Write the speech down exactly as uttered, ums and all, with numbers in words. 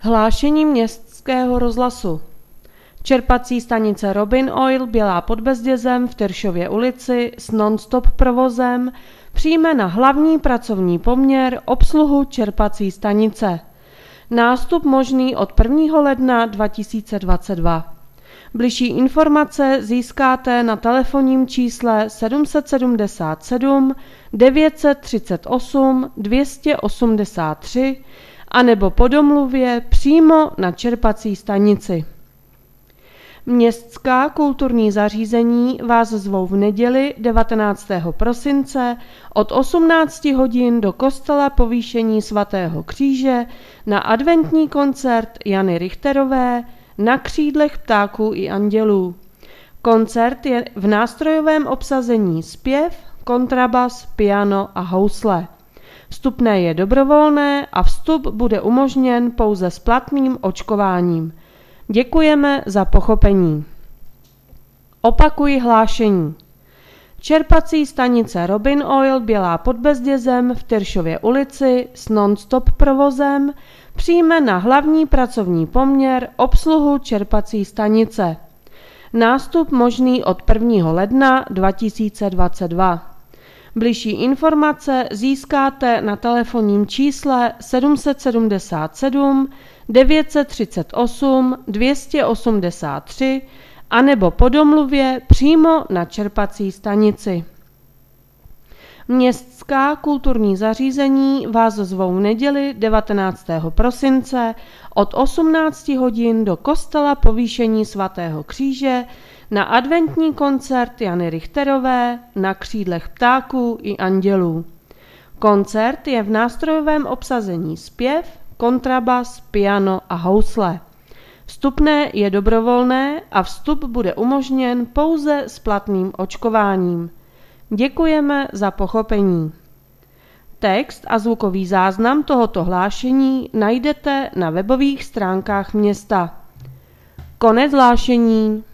Hlášení Městského rozhlasu. Čerpací stanice Robin Oil Bělá pod Bezdězem v Tyršově ulici s non-stop provozem přijme na hlavní pracovní poměr obsluhu čerpací stanice. Nástup možný od prvního ledna dva tisíce dvacet dva. Bližší informace získáte na telefonním čísle sedm set sedmdesát sedm devět set třicet osm dvě stě osmdesát tři anebo po domluvě přímo na čerpací stanici. Městská kulturní zařízení vás zvou v neděli devatenáctého prosince od osmnácti hodin do kostela Povýšení svatého kříže na adventní koncert Jany Richterové Na křídlech ptáků i andělů. Koncert je v nástrojovém obsazení zpěv, kontrabas, piano a housle. Vstupné je dobrovolné a vstup bude umožněn pouze s platným očkováním. Děkujeme za pochopení. Opakuji hlášení. Čerpací stanice Robin Oil Bělá pod Bezdězem v Tyršově ulici s non-stop provozem přijme na hlavní pracovní poměr obsluhu čerpací stanice. Nástup možný od prvního ledna dva tisíce dvacet dva. Bližší informace získáte na telefonním čísle sedm set sedmdesát sedm devět set třicet osm dvě stě osmdesát tři anebo po domluvě přímo na čerpací stanici. Městská kulturní zařízení vás zvou v neděli devatenáctého prosince od osmnácti hodin do kostela Povýšení svatého kříže na adventní koncert Jany Richterové Na křídlech ptáků i andělů. Koncert je v nástrojovém obsazení zpěv, kontrabas, piano a housle. Vstupné je dobrovolné a vstup bude umožněn pouze s platným očkováním. Děkujeme za pochopení. Text a zvukový záznam tohoto hlášení najdete na webových stránkách města. Konec hlášení.